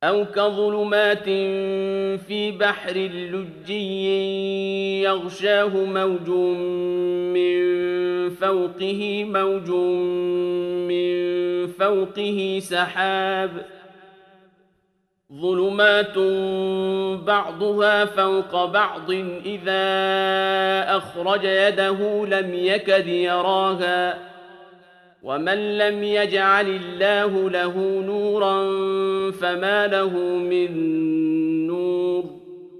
أو كظلمات في بحر لجي يغشاه موج من فوقه موج من فوقه سحاب ظلمات بعضها فوق بعض إذا أخرج يده لم يكد يراها ومن لم يجعل الله له نورا فما له من نور